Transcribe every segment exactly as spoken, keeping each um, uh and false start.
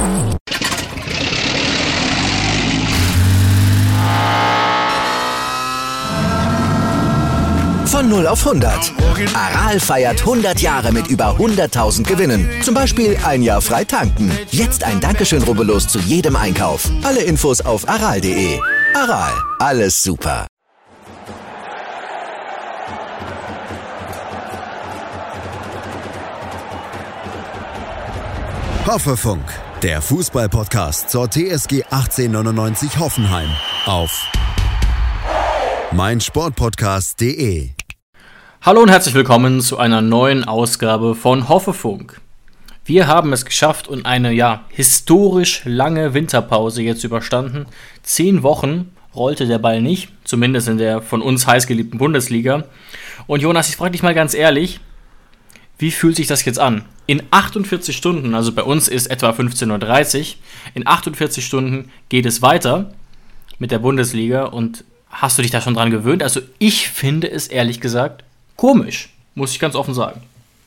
Von null auf hundert. Aral feiert hundert Jahre mit über hunderttausend Gewinnen. Zum Beispiel ein Jahr frei tanken. Jetzt ein Dankeschön, rubbellos zu jedem Einkauf. Alle Infos auf aral punkt de. Aral, alles super. Hoffefunk, der Fußball-Podcast zur T S G achtzehnhundertneunundneunzig Hoffenheim auf meinsportpodcast punkt de. Hallo und herzlich willkommen zu einer neuen Ausgabe von Hoffefunk. Wir haben es geschafft und eine ja historisch lange Winterpause jetzt überstanden. Zehn Wochen rollte der Ball nicht, zumindest in der von uns heißgeliebten Bundesliga. Und Jonas, ich frage dich mal ganz ehrlich, wie fühlt sich das jetzt an? In achtundvierzig Stunden, also bei uns ist etwa fünfzehn Uhr dreißig, in achtundvierzig Stunden geht es weiter mit der Bundesliga. Und hast du dich da schon dran gewöhnt? Also ich finde es ehrlich gesagt komisch, muss ich ganz offen sagen.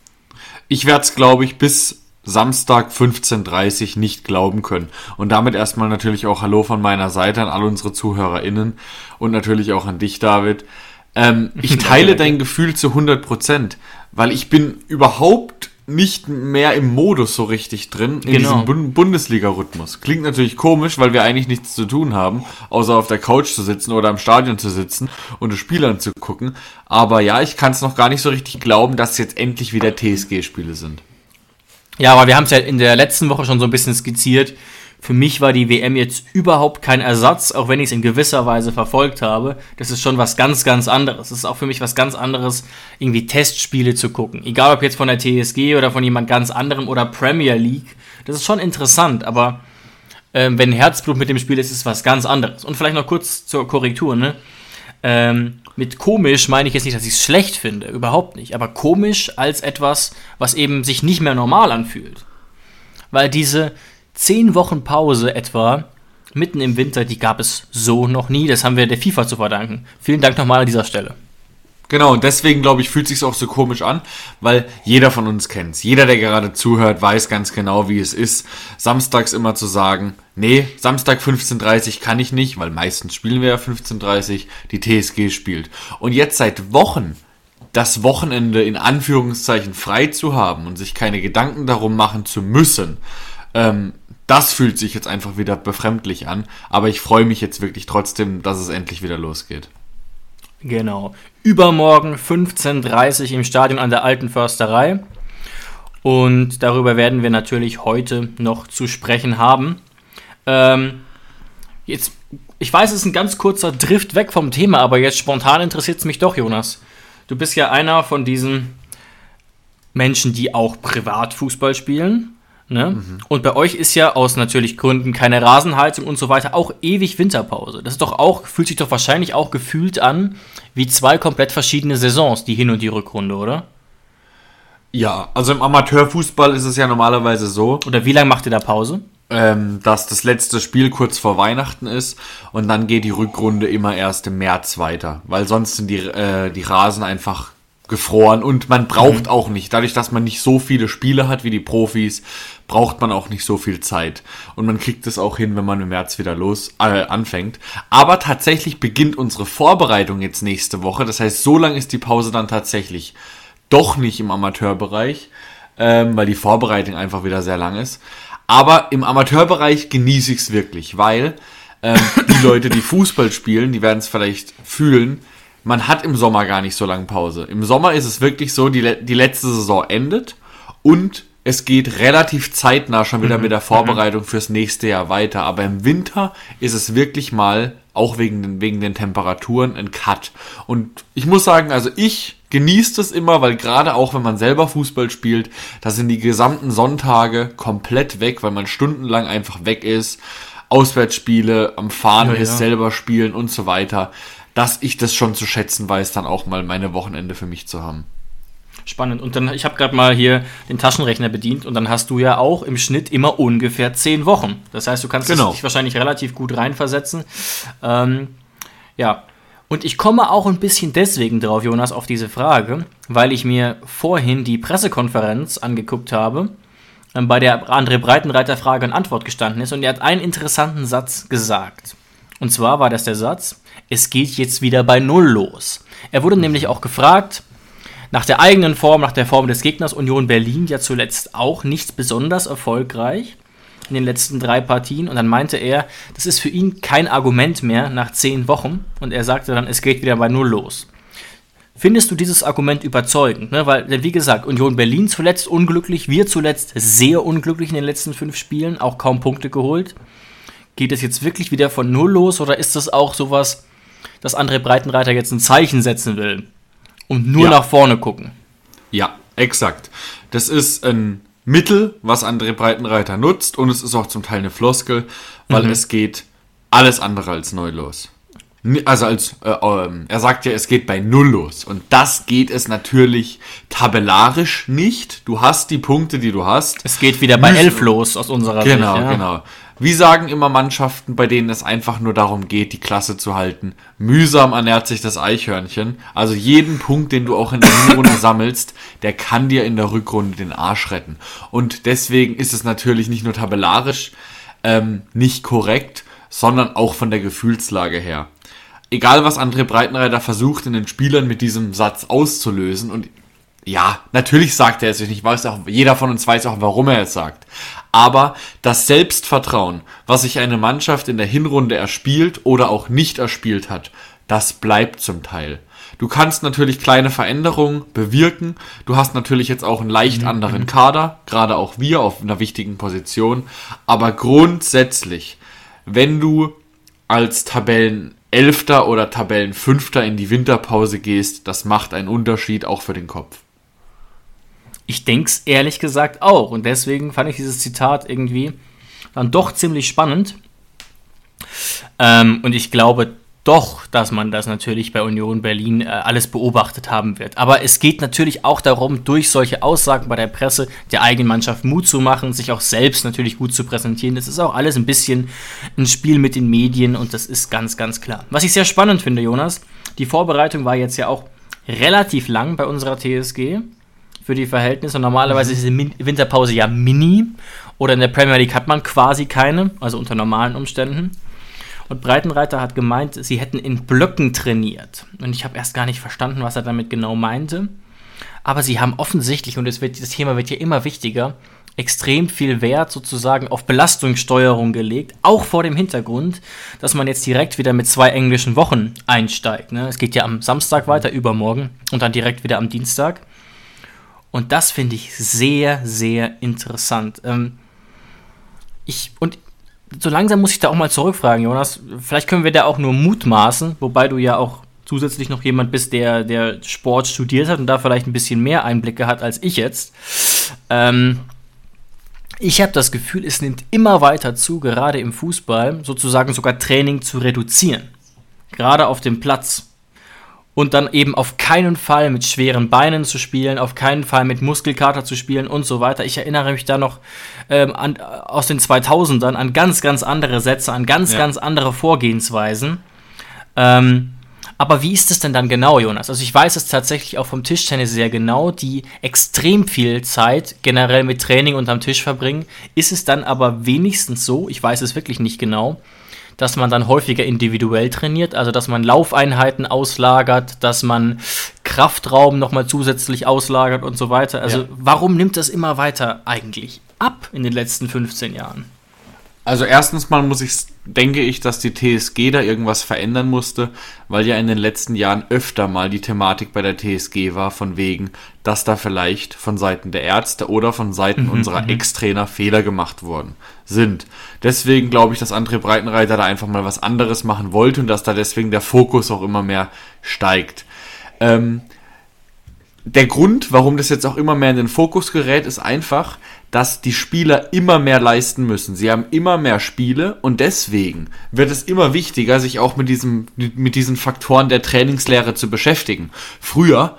Ich werde es, glaube ich, bis Samstag fünfzehn Uhr dreißig nicht glauben können. Und damit erstmal natürlich auch Hallo von meiner Seite an alle unsere ZuhörerInnen und natürlich auch an dich, David. Ähm, ich teile dein Gefühl zu hundert Prozent, weil ich bin überhaupt nicht mehr im Modus so richtig drin, in Genau. diesem Bund- Bundesliga-Rhythmus. Klingt natürlich komisch, weil wir eigentlich nichts zu tun haben, außer auf der Couch zu sitzen oder im Stadion zu sitzen und das Spiel anzugucken. Aber ja, ich kann es noch gar nicht so richtig glauben, dass jetzt endlich wieder T S G-Spiele sind. Ja, aber wir haben es ja in der letzten Woche schon so ein bisschen skizziert. Für mich war die W M jetzt überhaupt kein Ersatz, auch wenn ich es in gewisser Weise verfolgt habe. Das ist schon was ganz, ganz anderes. Es ist auch für mich was ganz anderes, irgendwie Testspiele zu gucken. Egal ob jetzt von der T S G oder von jemand ganz anderem oder Premier League. Das ist schon interessant, aber ähm, wenn Herzblut mit dem Spiel ist, ist es was ganz anderes. Und vielleicht noch kurz zur Korrektur, ne? Ähm, mit komisch meine ich jetzt nicht, dass ich es schlecht finde, überhaupt nicht. Aber komisch als etwas, was eben sich nicht mehr normal anfühlt. Weil diese Zehn Wochen Pause etwa, mitten im Winter, die gab es so noch nie. Das haben wir der FIFA zu verdanken. Vielen Dank nochmal an dieser Stelle. Genau, und deswegen, glaube ich, fühlt es sich auch so komisch an, weil jeder von uns kennt es. Jeder, der gerade zuhört, weiß ganz genau, wie es ist, samstags immer zu sagen, nee, Samstag fünfzehn Uhr dreißig kann ich nicht, weil meistens spielen wir ja fünfzehn Uhr dreißig, die T S G spielt. Und jetzt seit Wochen das Wochenende in Anführungszeichen frei zu haben und sich keine Gedanken darum machen zu müssen, ähm, das fühlt sich jetzt einfach wieder befremdlich an, aber ich freue mich jetzt wirklich trotzdem, dass es endlich wieder losgeht. Genau. Übermorgen fünfzehn Uhr dreißig im Stadion an der Alten Försterei. Und darüber werden wir natürlich heute noch zu sprechen haben. Ähm, jetzt, ich weiß, es ist ein ganz kurzer Drift weg vom Thema, aber jetzt spontan interessiert es mich doch, Jonas. Du bist ja einer von diesen Menschen, die auch privat Fußball spielen. Ne? Mhm. Und bei euch ist ja aus natürlich Gründen keine Rasenheizung und so weiter auch ewig Winterpause. Das ist doch auch, fühlt sich doch wahrscheinlich auch gefühlt an wie zwei komplett verschiedene Saisons, die Hin- und die Rückrunde, oder? Ja, also im Amateurfußball ist es ja normalerweise so. Oder wie lange macht ihr da Pause? Ähm, dass das letzte Spiel kurz vor Weihnachten ist und dann geht die Rückrunde immer erst im März weiter, weil sonst sind die, äh, die Rasen einfach gefroren und man braucht mhm. auch nicht, dadurch, dass man nicht so viele Spiele hat wie die Profis, braucht man auch nicht so viel Zeit. Und man kriegt es auch hin, wenn man im März wieder los äh, anfängt. Aber tatsächlich beginnt unsere Vorbereitung jetzt nächste Woche. Das heißt, so lang ist die Pause dann tatsächlich doch nicht im Amateurbereich, ähm, weil die Vorbereitung einfach wieder sehr lang ist. Aber im Amateurbereich genieße ich es wirklich, weil ähm, die Leute, die Fußball spielen, die werden es vielleicht fühlen, man hat im Sommer gar nicht so lange Pause. Im Sommer ist es wirklich so, die, die letzte Saison endet und es geht relativ zeitnah schon wieder mhm. mit der Vorbereitung fürs nächste Jahr weiter. Aber im Winter ist es wirklich mal, auch wegen den, wegen den Temperaturen, ein Cut. Und ich muss sagen, also ich genieße das immer, weil gerade auch, wenn man selber Fußball spielt, da sind die gesamten Sonntage komplett weg, weil man stundenlang einfach weg ist. Auswärtsspiele, am Fahren ja, ist, ja. selber spielen und so weiter. Dass ich das schon zu schätzen weiß, dann auch mal meine Wochenende für mich zu haben. Spannend. Und dann, ich habe gerade mal hier den Taschenrechner bedient und dann hast du ja auch im Schnitt immer ungefähr zehn Wochen. Das heißt, du kannst genau. dich wahrscheinlich relativ gut reinversetzen. Ähm, ja. Und ich komme auch ein bisschen deswegen drauf, Jonas, auf diese Frage, weil ich mir vorhin die Pressekonferenz angeguckt habe, bei der André Breitenreiter Frage und Antwort gestanden ist und er hat einen interessanten Satz gesagt. Und zwar war das der Satz, es geht jetzt wieder bei Null los. Er wurde nämlich auch gefragt, nach der eigenen Form, nach der Form des Gegners, Union Berlin ja zuletzt auch nicht besonders erfolgreich in den letzten drei Partien. Und dann meinte er, das ist für ihn kein Argument mehr nach zehn Wochen. Und er sagte dann, es geht wieder bei Null los. Findest du dieses Argument überzeugend? Ne? Weil, denn wie gesagt, Union Berlin zuletzt unglücklich, wir zuletzt sehr unglücklich in den letzten fünf Spielen, auch kaum Punkte geholt. Geht es jetzt wirklich wieder von Null los oder ist das auch sowas, dass André Breitenreiter jetzt ein Zeichen setzen will und nur ja. nach vorne gucken? Ja, exakt. Das ist ein Mittel, was André Breitenreiter nutzt und es ist auch zum Teil eine Floskel, weil mhm. es geht alles andere als neu los. Also als äh, ähm, er sagt ja, es geht bei Null los. Und das geht es natürlich tabellarisch nicht. Du hast die Punkte, die du hast. Es geht wieder bei elf los aus unserer Sicht. Genau, ja. genau. Wie sagen immer Mannschaften, bei denen es einfach nur darum geht, die Klasse zu halten? Mühsam ernährt sich das Eichhörnchen. Also jeden Punkt, den du auch in der Hinrunde sammelst, der kann dir in der Rückrunde den Arsch retten. Und deswegen ist es natürlich nicht nur tabellarisch ähm, nicht korrekt, sondern auch von der Gefühlslage her. Egal, was André Breitenreiter versucht, in den Spielern mit diesem Satz auszulösen. Und ja, natürlich sagt er es. Ich weiß auch, jeder von uns weiß auch, warum er es sagt. Aber das Selbstvertrauen, was sich eine Mannschaft in der Hinrunde erspielt oder auch nicht erspielt hat, das bleibt zum Teil. Du kannst natürlich kleine Veränderungen bewirken. Du hast natürlich jetzt auch einen leicht anderen Kader, gerade auch wir auf einer wichtigen Position. Aber grundsätzlich, wenn du als Tabellenelfter oder Tabellenfünfter in die Winterpause gehst, das macht einen Unterschied auch für den Kopf. Ich denke es ehrlich gesagt auch. Und deswegen fand ich dieses Zitat irgendwie dann doch ziemlich spannend. Ähm, und ich glaube doch, dass man das natürlich bei Union Berlin äh, alles beobachtet haben wird. Aber es geht natürlich auch darum, durch solche Aussagen bei der Presse der eigenen Mannschaft Mut zu machen, sich auch selbst natürlich gut zu präsentieren. Das ist auch alles ein bisschen ein Spiel mit den Medien und das ist ganz, ganz klar. Was ich sehr spannend finde, Jonas, die Vorbereitung war jetzt ja auch relativ lang bei unserer T S G für die Verhältnisse. Normalerweise ist die Winterpause ja mini oder in der Premier League hat man quasi keine, also unter normalen Umständen. Und Breitenreiter hat gemeint, sie hätten in Blöcken trainiert. Und ich habe erst gar nicht verstanden, was er damit genau meinte. Aber sie haben offensichtlich, und es wird, das Thema wird ja immer wichtiger, extrem viel Wert sozusagen auf Belastungssteuerung gelegt, auch vor dem Hintergrund, dass man jetzt direkt wieder mit zwei englischen Wochen einsteigt. Ne? Es geht ja am Samstag weiter, übermorgen, und dann direkt wieder am Dienstag. Und das finde ich sehr, sehr interessant. Ähm, ich, und so langsam muss ich da auch mal zurückfragen, Jonas. Vielleicht können wir da auch nur mutmaßen, wobei du ja auch zusätzlich noch jemand bist, der, der Sport studiert hat und da vielleicht ein bisschen mehr Einblicke hat als ich jetzt. Ähm, ich habe das Gefühl, es nimmt immer weiter zu, gerade im Fußball, sozusagen sogar Training zu reduzieren. Gerade auf dem Platz. Und dann eben auf keinen Fall mit schweren Beinen zu spielen, auf keinen Fall mit Muskelkater zu spielen und so weiter. Ich erinnere mich da noch ähm, an, aus den zweitausendern an ganz, ganz andere Sätze, an ganz, ja. ganz andere Vorgehensweisen. Ähm, aber wie ist es denn dann genau, Jonas? Also ich weiß es tatsächlich auch vom Tischtennis sehr genau, die extrem viel Zeit generell mit Training unterm Tisch verbringen. Ist es dann aber wenigstens so, ich weiß es wirklich nicht genau, dass man dann häufiger individuell trainiert, also dass man Laufeinheiten auslagert, dass man Kraftraum nochmal zusätzlich auslagert und so weiter. Also ja. Warum nimmt das immer weiter eigentlich ab in den letzten fünfzehn Jahren? Also erstens mal muss ich, denke ich, dass die T S G da irgendwas verändern musste, weil ja in den letzten Jahren öfter mal die Thematik bei der T S G war, von wegen, dass da vielleicht von Seiten der Ärzte oder von Seiten mhm, unserer mhm. Ex-Trainer Fehler gemacht worden sind. Deswegen glaube ich, dass André Breitenreiter da einfach mal was anderes machen wollte und dass da deswegen der Fokus auch immer mehr steigt. Ähm, der Grund, warum das jetzt auch immer mehr in den Fokus gerät, ist einfach, dass die Spieler immer mehr leisten müssen. Sie haben immer mehr Spiele und deswegen wird es immer wichtiger, sich auch mit diesem, mit diesen Faktoren der Trainingslehre zu beschäftigen. Früher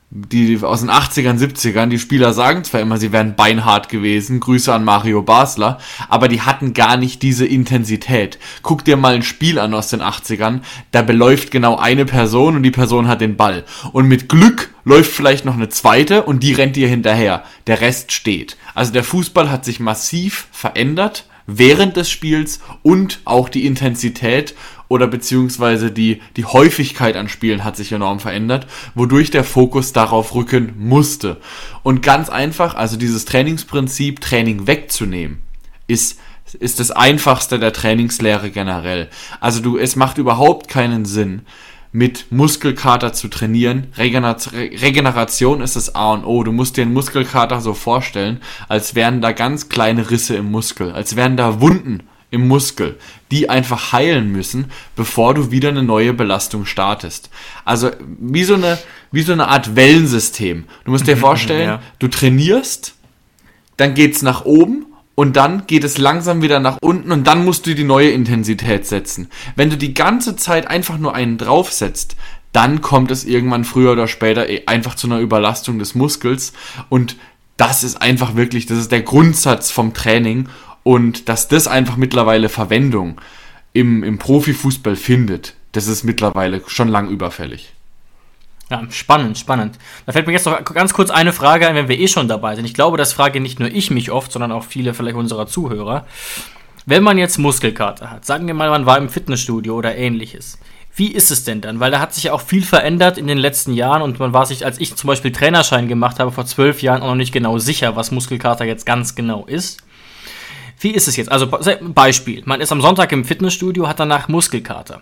die aus den achtzigern, siebzigern, die Spieler sagen zwar immer, sie wären beinhart gewesen, Grüße an Mario Basler, aber die hatten gar nicht diese Intensität. Guck dir mal ein Spiel an aus den achtzigern, da beläuft genau eine Person und die Person hat den Ball. Und mit Glück läuft vielleicht noch eine zweite und die rennt ihr hinterher. Der Rest steht. Also der Fußball hat sich massiv verändert während des Spiels und auch die Intensität oder beziehungsweise die, die Häufigkeit an Spielen hat sich enorm verändert, wodurch der Fokus darauf rücken musste. Und ganz einfach, also dieses Trainingsprinzip, Training wegzunehmen, ist, ist das einfachste der Trainingslehre generell. Also du, es macht überhaupt keinen Sinn, mit Muskelkater zu trainieren. Regeneration ist das A und O. Du musst dir einen Muskelkater so vorstellen, als wären da ganz kleine Risse im Muskel, als wären da Wunden im Muskel, die einfach heilen müssen, bevor du wieder eine neue Belastung startest. Also wie so eine, wie so eine Art Wellensystem. Du musst dir vorstellen, ja. Du trainierst, dann geht's nach oben und dann geht es langsam wieder nach unten und dann musst du die neue Intensität setzen. Wenn du die ganze Zeit einfach nur einen draufsetzt, dann kommt es irgendwann früher oder später einfach zu einer Überlastung des Muskels und das ist einfach wirklich, das ist der Grundsatz vom Training und dass das einfach mittlerweile Verwendung im, im Profifußball findet, das ist mittlerweile schon lang überfällig. Ja, spannend, spannend. Da fällt mir jetzt noch ganz kurz eine Frage ein, wenn wir eh schon dabei sind. Ich glaube, das frage nicht nur ich mich oft, sondern auch viele vielleicht unserer Zuhörer. Wenn man jetzt Muskelkater hat, sagen wir mal, man war im Fitnessstudio oder ähnliches, wie ist es denn dann? Weil da hat sich ja auch viel verändert in den letzten Jahren und man war sich, als ich zum Beispiel Trainerschein gemacht habe, vor zwölf Jahren auch noch nicht genau sicher, was Muskelkater jetzt ganz genau ist. Wie ist es jetzt? Also Beispiel, man ist am Sonntag im Fitnessstudio, hat danach Muskelkater.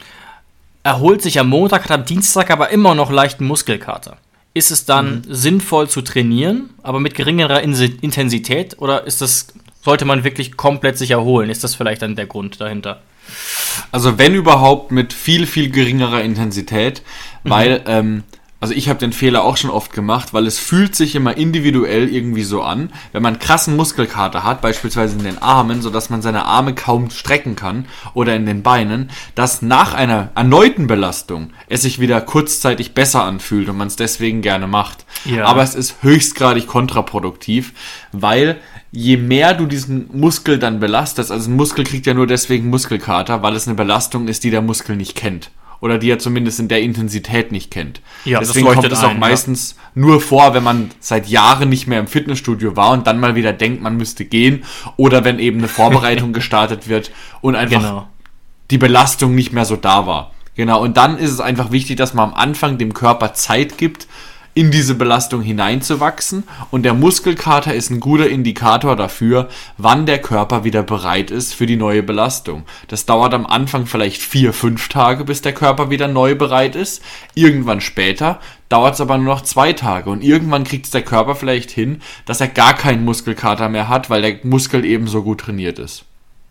Erholt sich am Montag, hat am Dienstag aber immer noch leichten Muskelkater. Ist es dann mhm. sinnvoll zu trainieren, aber mit geringerer Intensität? Oder ist das, sollte man wirklich komplett sich erholen? Ist das vielleicht dann der Grund dahinter? Also wenn überhaupt mit viel, viel geringerer Intensität, mhm. weil, ähm, also ich habe den Fehler auch schon oft gemacht, weil es fühlt sich immer individuell irgendwie so an, wenn man krassen Muskelkater hat, beispielsweise in den Armen, sodass man seine Arme kaum strecken kann oder in den Beinen, dass nach einer erneuten Belastung es sich wieder kurzzeitig besser anfühlt und man es deswegen gerne macht. Ja. Aber es ist höchstgradig kontraproduktiv, weil je mehr du diesen Muskel dann belastest, also ein Muskel kriegt ja nur deswegen Muskelkater, weil es eine Belastung ist, die der Muskel nicht kennt. Oder die er zumindest in der Intensität nicht kennt. Ja, deswegen das kommt es auch ein, meistens ja. nur vor, wenn man seit Jahren nicht mehr im Fitnessstudio war und dann mal wieder denkt, man müsste gehen. Oder wenn eben eine Vorbereitung gestartet wird und einfach genau. die Belastung nicht mehr so da war. Genau, und dann ist es einfach wichtig, dass man am Anfang dem Körper Zeit gibt, in diese Belastung hineinzuwachsen und der Muskelkater ist ein guter Indikator dafür, wann der Körper wieder bereit ist für die neue Belastung. Das dauert am Anfang vielleicht vier, fünf Tage, bis der Körper wieder neu bereit ist. Irgendwann später dauert es aber nur noch zwei Tage und irgendwann kriegt es der Körper vielleicht hin, dass er gar keinen Muskelkater mehr hat, weil der Muskel eben so gut trainiert ist.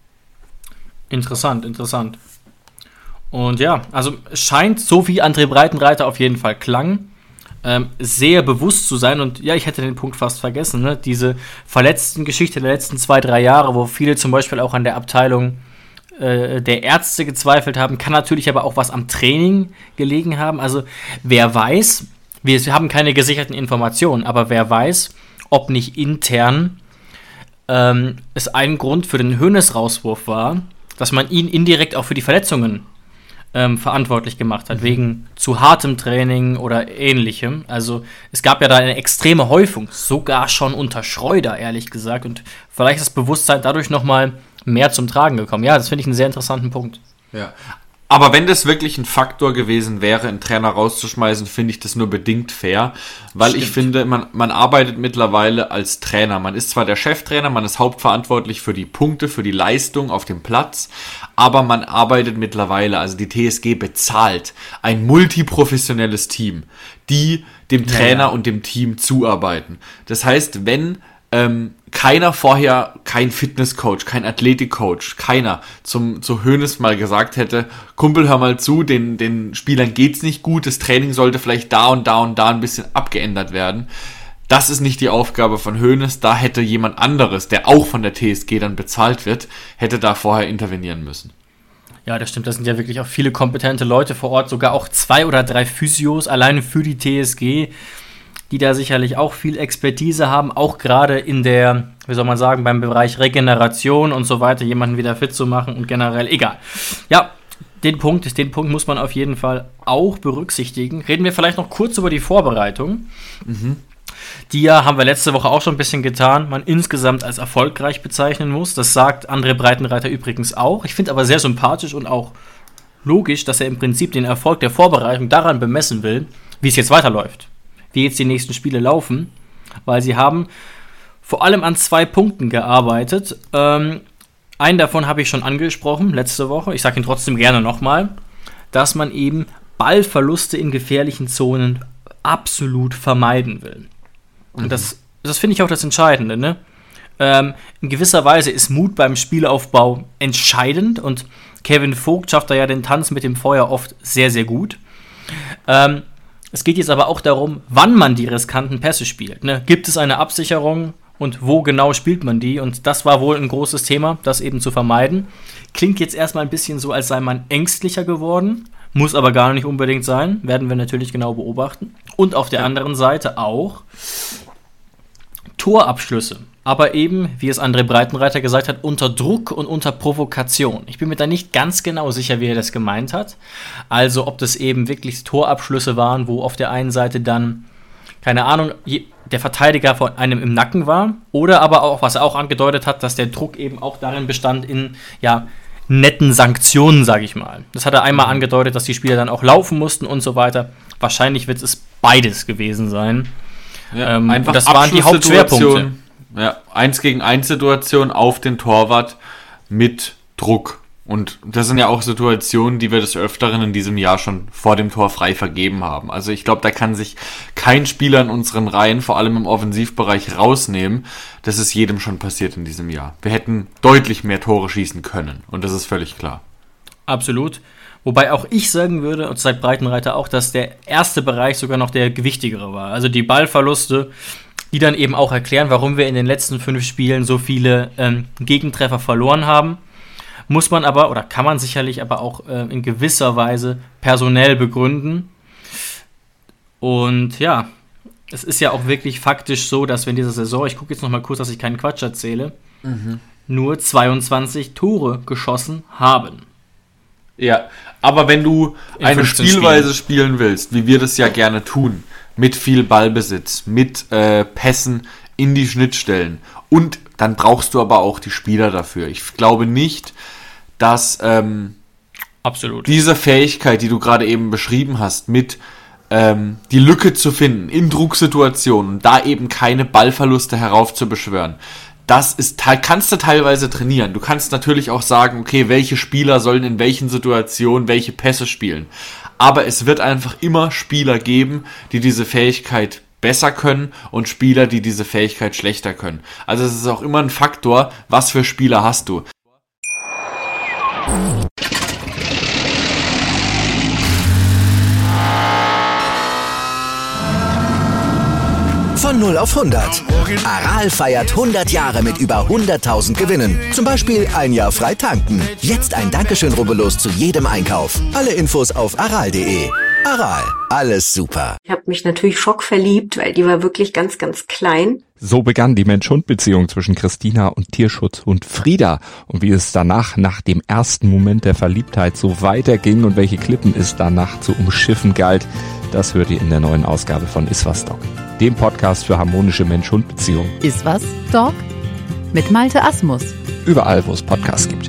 Interessant, interessant. Und ja, also es scheint, so wie André Breitenreiter auf jeden Fall klang, Ähm, sehr bewusst zu sein und ja, ich hätte den Punkt fast vergessen, ne? Diese verletzten Geschichte der letzten zwei, drei Jahre, wo viele zum Beispiel auch an der Abteilung äh, der Ärzte gezweifelt haben, kann natürlich aber auch was am Training gelegen haben. Also wer weiß, wir haben keine gesicherten Informationen, aber wer weiß, ob nicht intern ähm, es ein Grund für den Hoeneß-Rauswurf war, dass man ihn indirekt auch für die Verletzungen Ähm, verantwortlich gemacht hat, mhm. wegen zu hartem Training oder ähnlichem. Also es gab ja da eine extreme Häufung, sogar schon unter Schreuder, ehrlich gesagt. Und vielleicht ist das Bewusstsein dadurch nochmal mehr zum Tragen gekommen. Ja, das finde ich einen sehr interessanten Punkt. Ja. Aber wenn das wirklich ein Faktor gewesen wäre, einen Trainer rauszuschmeißen, finde ich das nur bedingt fair, weil Stimmt. ich finde, man, man arbeitet mittlerweile als Trainer. Man ist zwar der Cheftrainer, man ist hauptverantwortlich für die Punkte, für die Leistung auf dem Platz, aber man arbeitet mittlerweile, also die T S G bezahlt ein multiprofessionelles Team, die dem Trainer ja, ja. und dem Team zuarbeiten. Das heißt, wenn ähm, keiner vorher, kein Fitnesscoach, kein Athletikcoach, keiner zum zu Hoeneß mal gesagt hätte, Kumpel, hör mal zu, den, den Spielern geht's nicht gut, das Training sollte vielleicht da und da und da ein bisschen abgeändert werden. Das ist nicht die Aufgabe von Hoeneß, da hätte jemand anderes, der auch von der T S G dann bezahlt wird, hätte da vorher intervenieren müssen. Ja, das stimmt. Da sind ja wirklich auch viele kompetente Leute vor Ort, sogar auch zwei oder drei Physios alleine für die T S G, die da sicherlich auch viel Expertise haben, auch gerade in der, wie soll man sagen, beim Bereich Regeneration und so weiter, jemanden wieder fit zu machen und generell, egal. Ja, den Punkt, den Punkt muss man auf jeden Fall auch berücksichtigen. Reden wir vielleicht noch kurz über die Vorbereitung. Mhm. Die ja, haben wir letzte Woche auch schon ein bisschen getan, man insgesamt als erfolgreich bezeichnen muss. Das sagt André Breitenreiter übrigens auch. Ich finde aber sehr sympathisch und auch logisch, dass er im Prinzip den Erfolg der Vorbereitung daran bemessen will, wie es jetzt weiterläuft, wie jetzt die nächsten Spiele laufen, weil sie haben vor allem an zwei Punkten gearbeitet. Ähm, einen davon habe ich schon angesprochen letzte Woche, ich sage ihn trotzdem gerne nochmal, dass man eben Ballverluste in gefährlichen Zonen absolut vermeiden will. Und das, das finde ich auch das Entscheidende, ne? Ähm, in gewisser Weise ist Mut beim Spielaufbau entscheidend und Kevin Vogt schafft da ja den Tanz mit dem Feuer oft sehr, sehr gut. Ähm, es geht jetzt aber auch darum, wann man die riskanten Pässe spielt, ne? Gibt es eine Absicherung und wo genau spielt man die? Und das war wohl ein großes Thema, das eben zu vermeiden. Klingt jetzt erstmal ein bisschen so, als sei man ängstlicher geworden, muss aber gar nicht unbedingt sein, werden wir natürlich genau beobachten. Und auf der anderen Seite auch Torabschlüsse, aber eben, wie es André Breitenreiter gesagt hat, unter Druck und unter Provokation. Ich bin mir da nicht ganz genau sicher, wie er das gemeint hat. Also ob das eben wirklich Torabschlüsse waren, wo auf der einen Seite dann, keine Ahnung, der Verteidiger von einem im Nacken war, oder aber auch, was er auch angedeutet hat, dass der Druck eben auch darin bestand in, ja, netten Sanktionen, sage ich mal. Das hat er einmal angedeutet, dass die Spieler dann auch laufen mussten und so weiter. Wahrscheinlich wird es beides gewesen sein. Ja, ähm, einfach das waren die Hauptschwerpunkte. Ja, eins gegen eins Situation auf den Torwart mit Druck. Und das sind ja auch Situationen, die wir des Öfteren in diesem Jahr schon vor dem Tor frei vergeben haben. Also ich glaube, da kann sich kein Spieler in unseren Reihen, vor allem im Offensivbereich, rausnehmen. Das ist jedem schon passiert in diesem Jahr. Wir hätten deutlich mehr Tore schießen können. Und das ist völlig klar. Absolut. Wobei auch ich sagen würde, und seit Breitenreiter auch, dass der erste Bereich sogar noch der gewichtigere war. Also die Ballverluste, die dann eben auch erklären, warum wir in den letzten fünf Spielen so viele ähm, Gegentreffer verloren haben. Muss man aber, oder kann man sicherlich aber auch äh, in gewisser Weise personell begründen. Und ja, es ist ja auch wirklich faktisch so, dass wir in dieser Saison, ich gucke jetzt noch mal kurz, dass ich keinen Quatsch erzähle, mhm. nur zweiundzwanzig Tore geschossen haben. Ja, aber wenn du In eine Spielweise Spielen. spielen willst, wie wir das ja gerne tun, mit viel Ballbesitz, mit äh, Pässen in die Schnittstellen, und dann brauchst du aber auch die Spieler dafür. Ich glaube nicht, dass ähm, Absolut. diese Fähigkeit, die du gerade eben beschrieben hast, mit ähm, die Lücke zu finden in Drucksituationen, da eben keine Ballverluste heraufzubeschwören, das ist, kannst du teilweise trainieren. Du kannst natürlich auch sagen, okay, welche Spieler sollen in welchen Situationen welche Pässe spielen. Aber es wird einfach immer Spieler geben, die diese Fähigkeit besser können und Spieler, die diese Fähigkeit schlechter können. Also es ist auch immer ein Faktor, was für Spieler hast du. Von null auf hundert. Aral feiert hundert Jahre mit über hunderttausend Gewinnen. Zum Beispiel ein Jahr frei tanken. Jetzt ein Dankeschön, rubbellos zu jedem Einkauf. Alle Infos auf aral punkt de. Aral, alles super. Ich habe mich natürlich schockverliebt, weil die war wirklich ganz, ganz klein. So begann die Mensch-Hund-Beziehung zwischen Christina und Tierschutzhund Frieda. Und wie es danach, nach dem ersten Moment der Verliebtheit, so weiterging und welche Klippen es danach zu umschiffen galt, das hört ihr in der neuen Ausgabe von Iswas Dog, dem Podcast für harmonische Mensch-Hund-Beziehungen. Iswas Dog mit Malte Asmus. Überall, wo es Podcasts gibt.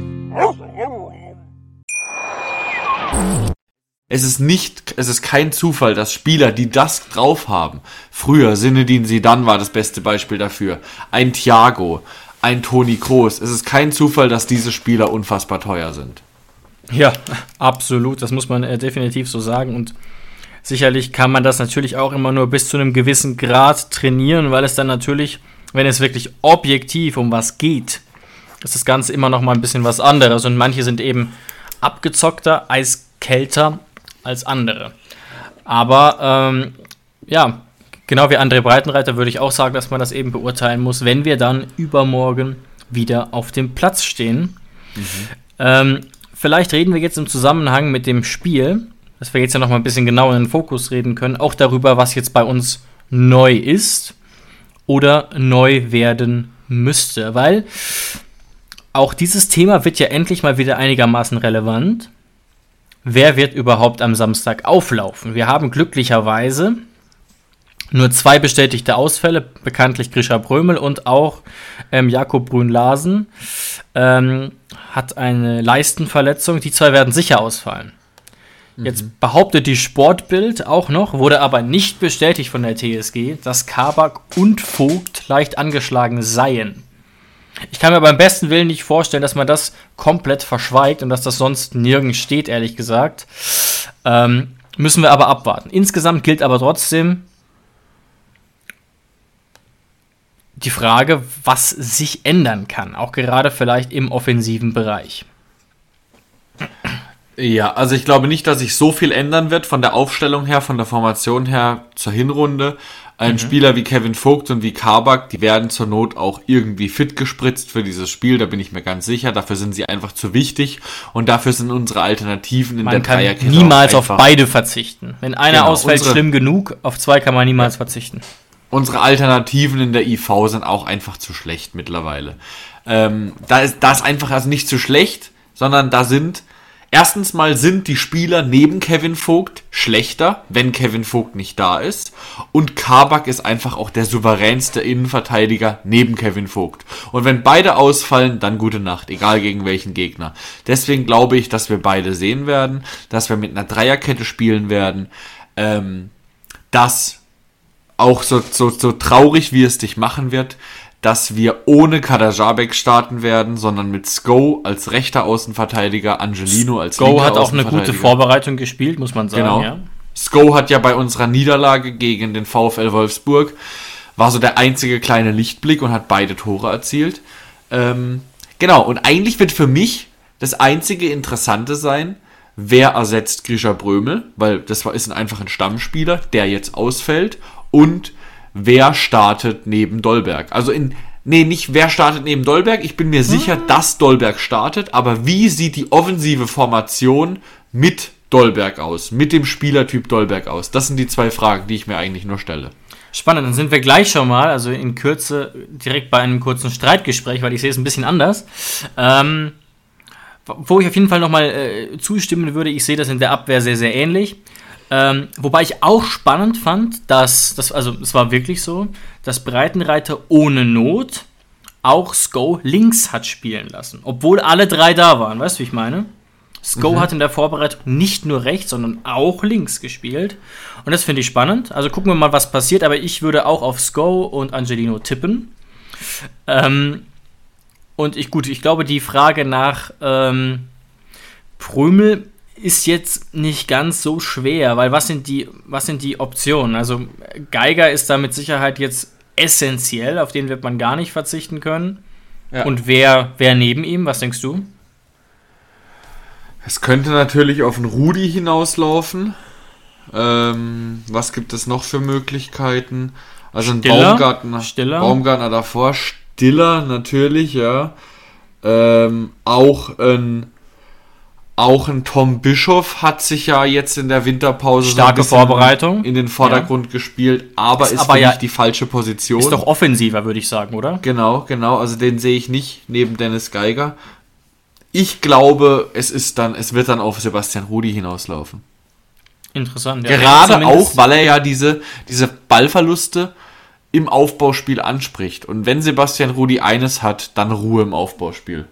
Es ist nicht, es ist kein Zufall, dass Spieler, die das drauf haben, früher, Zinedine Zidane war das beste Beispiel dafür, ein Thiago, ein Toni Kroos, es ist kein Zufall, dass diese Spieler unfassbar teuer sind. Ja, absolut, das muss man äh, definitiv so sagen, und sicherlich kann man das natürlich auch immer nur bis zu einem gewissen Grad trainieren, weil es dann natürlich, wenn es wirklich objektiv um was geht, ist das Ganze immer noch mal ein bisschen was anderes, und manche sind eben abgezockter, eiskälter als andere. Aber ähm, ja, genau wie André Breitenreiter würde ich auch sagen, dass man das eben beurteilen muss, wenn wir dann übermorgen wieder auf dem Platz stehen. Mhm. Ähm, vielleicht reden wir jetzt im Zusammenhang mit dem Spiel, dass wir jetzt ja noch mal ein bisschen genauer in den Fokus reden können, auch darüber, was jetzt bei uns neu ist oder neu werden müsste. Weil auch dieses Thema wird ja endlich mal wieder einigermaßen relevant. Wer wird überhaupt am Samstag auflaufen? Wir haben glücklicherweise nur zwei bestätigte Ausfälle, bekanntlich Grisha Brömel und auch ähm, Jakob Brünn-Larsen ähm, hat eine Leistenverletzung. Die zwei werden sicher ausfallen. Mhm. Jetzt behauptet die Sportbild auch noch, wurde aber nicht bestätigt von der T S G, dass Kabak und Vogt leicht angeschlagen seien. Ich kann mir beim besten Willen nicht vorstellen, dass man das komplett verschweigt und dass das sonst nirgends steht, ehrlich gesagt. Ähm, müssen wir aber abwarten. Insgesamt gilt aber trotzdem die Frage, was sich ändern kann, auch gerade vielleicht im offensiven Bereich. Ja, also ich glaube nicht, dass sich so viel ändern wird von der Aufstellung her, von der Formation her zur Hinrunde. Ein mhm. Spieler wie Kevin Vogt und wie Kabak, die werden zur Not auch irgendwie fit gespritzt für dieses Spiel, da bin ich mir ganz sicher. Dafür sind sie einfach zu wichtig und dafür sind unsere Alternativen in man der Dreierkette. Man kann niemals auf beide verzichten. Wenn einer genau, ausfällt, unsere, schlimm genug, auf zwei kann man niemals ja. verzichten. Unsere Alternativen in der I V sind auch einfach zu schlecht mittlerweile. Ähm, da ist das einfach also nicht zu schlecht, sondern da sind erstens mal sind die Spieler neben Kevin Vogt schlechter, wenn Kevin Vogt nicht da ist. Und Kabak ist einfach auch der souveränste Innenverteidiger neben Kevin Vogt. Und wenn beide ausfallen, dann gute Nacht, egal gegen welchen Gegner. Deswegen glaube ich, dass wir beide sehen werden, dass wir mit einer Dreierkette spielen werden, ähm, dass auch so, so, so traurig, wie es dich machen wird, dass wir ohne Kaderabek starten werden, sondern mit Sko als rechter Außenverteidiger, Angelino als linker Außenverteidiger. Sko hat auch eine gute Vorbereitung gespielt, muss man sagen. Genau. Ja. Sko hat ja bei unserer Niederlage gegen den VfL Wolfsburg, war so der einzige kleine Lichtblick und hat beide Tore erzielt. Ähm, genau, und eigentlich wird für mich das einzige Interessante sein, wer ersetzt Grisha Brömel, weil das war, ist einfach ein Stammspieler, der jetzt ausfällt. Und wer startet neben Dolberg? Also in, nee, nicht wer startet neben Dolberg. Ich bin mir sicher, dass Dolberg startet. Aber wie sieht die offensive Formation mit Dolberg aus? Mit dem Spielertyp Dolberg aus? Das sind die zwei Fragen, die ich mir eigentlich nur stelle. Spannend, dann sind wir gleich schon mal, also in Kürze, direkt bei einem kurzen Streitgespräch, weil ich sehe es ein bisschen anders. Ähm, wo ich auf jeden Fall nochmal äh, zustimmen würde, ich sehe das in der Abwehr sehr, sehr ähnlich. Ähm, wobei ich auch spannend fand, dass, das, also es war wirklich so, dass Breitenreiter ohne Not auch Sko links hat spielen lassen. Obwohl alle drei da waren, weißt du, wie ich meine? Sko mhm. hat in der Vorbereitung nicht nur rechts, sondern auch links gespielt. Und das finde ich spannend. Also gucken wir mal, was passiert. Aber ich würde auch auf Sko und Angelino tippen. Ähm, und ich, gut, ich glaube, die Frage nach ähm, Prömel ist jetzt nicht ganz so schwer, weil was sind die, was sind die Optionen? Also Geiger ist da mit Sicherheit jetzt essentiell, auf den wird man gar nicht verzichten können. Ja. Und wer, wer neben ihm, was denkst du? Es könnte natürlich auf einen Rudi hinauslaufen. Ähm, was gibt es noch für Möglichkeiten? Also ein Stiller, Baumgartner, Stiller. Baumgartner davor, Stiller natürlich, ja. Ähm, auch ein Auch ein Tom Bischoff hat sich ja jetzt in der Winterpause starke so Vorbereitung in den Vordergrund ja. gespielt, aber ist, ist aber für ja mich die falsche Position. Ist doch offensiver, würde ich sagen, oder? Genau, genau. Also den sehe ich nicht neben Dennis Geiger. Ich glaube, es ist dann, es wird dann auf Sebastian Rudi hinauslaufen. Interessant. Ja. Gerade auch, weil er ja diese, diese Ballverluste im Aufbauspiel anspricht. Und wenn Sebastian Rudi eines hat, dann Ruhe im Aufbauspiel.